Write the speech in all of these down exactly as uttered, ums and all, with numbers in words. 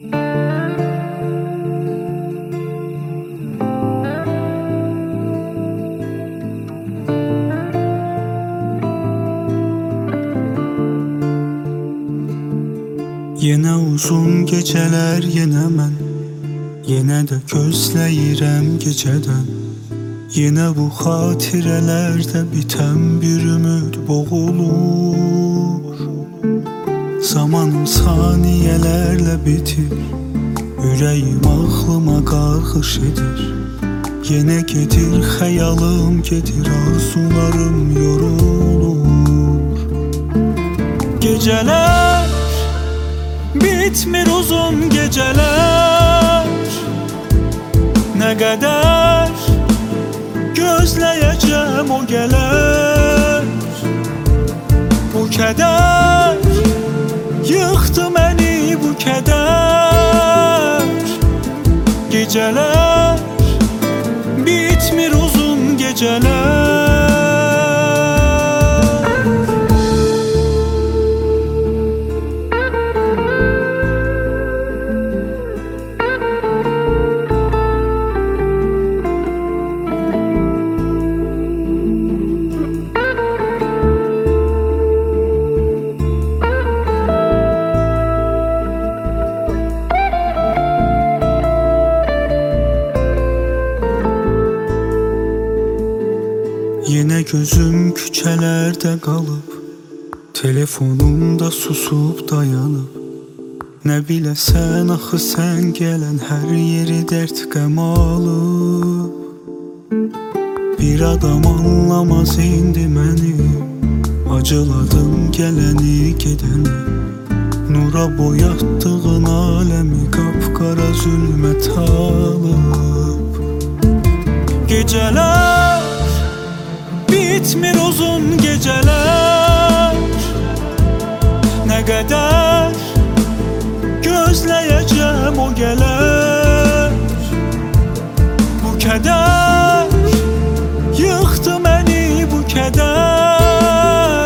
Yenə uzun gecələr, yenə mən, yenə də gözləyirəm gecədən. Yenə bu xatirələrdə bitən bir ümid boğulur. Zamanım saniyələrlə bitir, ürəyim ağlıma qarğış edir. Yenə gedir xəyalım, gedir arzularım yorulur. Gecələr bitmir, uzun geceler. Ne kadar gözleyeceğim o gelir. Bu keder yıktı beni, bu keder. Geceler bitmir, uzun geceler. Yine gözüm küçelerde kalıp, telefonumda susup dayanıp. Ne bilesen axı sen gelen her yeri dert qəm alıb. Bir adam anlamaz indi məni, acıladım geleni gedeni. Nura boyatdığın alemi qapqara zülmət alıb. Geceler bitmir, uzun geceler. Ne kadar gözleyeceğim o gelir. Bu keder yıktı beni, bu keder.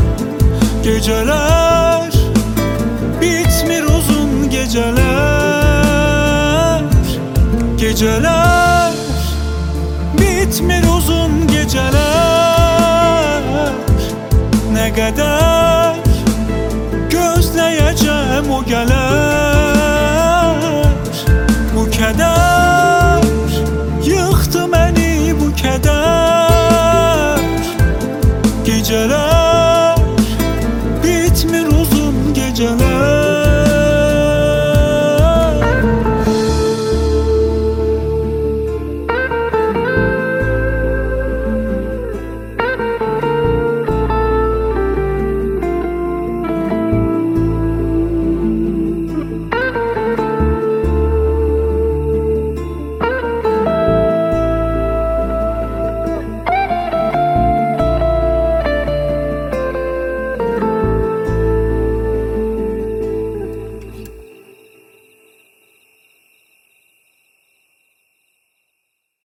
Geceler bitmir, uzun geceler. Geceler bitmir, uzun geceler. Ne kadar gözleyeceğim o gelir.